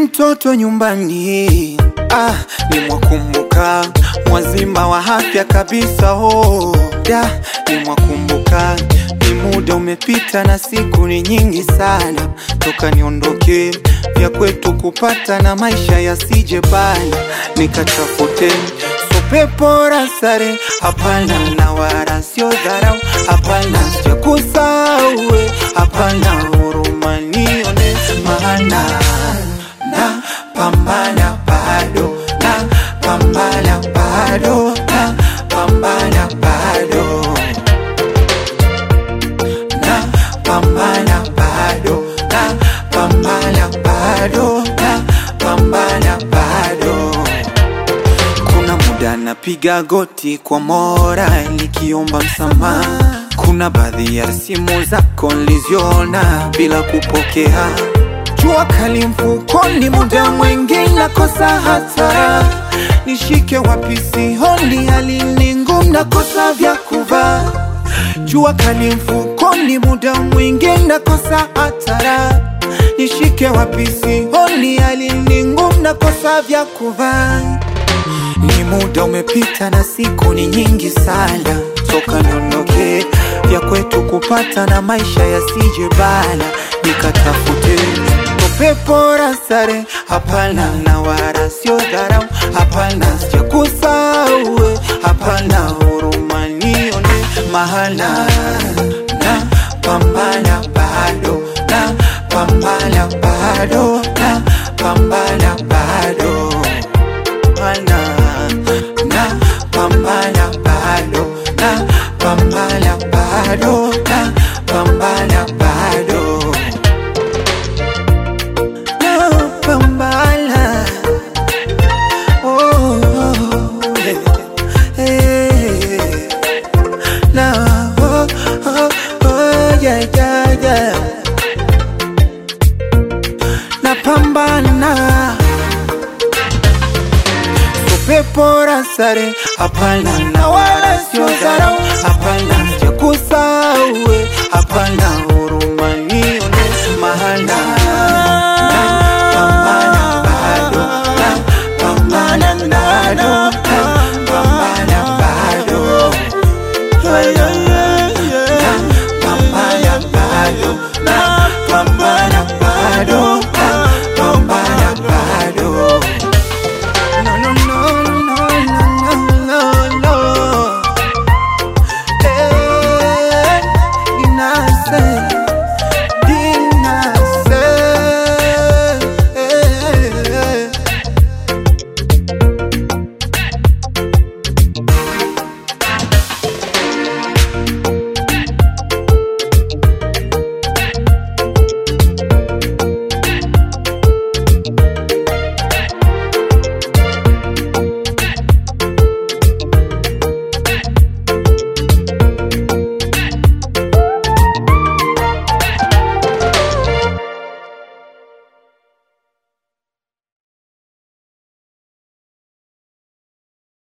mtoto nyumbani, nimwakumbuka mwazima wa afya kabisa. Nimwakumbuka, ni muda umepita na siku ni nyingi sana toka niondoke, vya kwetu kupata na maisha yasije bana nikatafute. So pepo rasare, hapana na wala sio dharau, hapana sijakusahau, hapana huruma nione, maana na pambana bado, na pambana bado, na pambana bado, na pambana bado, na pambana bado, na pambana bado. Kuna muda napiga goti kwa Mola nikiomba msamaha. Kuna baadhi ya simu zako niliziona bila kupokea. Jua kali mfukoni, muda mwingi nakosa hatara. Nishike wapi sioni, hali ni ngumu nakosa vya kuvaa. Jua kali mfukoni, muda mwingi nakosa hatara. Nishike wapi sioni, hali ni ngumu nakosa vya kuvaa. Ni muda umepita na siku ni nyingi sana toka niondoke, vya kwetu kupata na maisha yasije bana nikatafute. Pepo rasare, hapana na wala sio dharau, hapana sijakusahau, hapana huruma nione, maana na pambana bado, na pambana bado, na pambana bado, maana na pambana bado, na pambana bado, na pambana bado. Pambana, yeah. Na pambana, so pepo rasare, hapana na wala sio dharau, hapana sijakusahau, hapana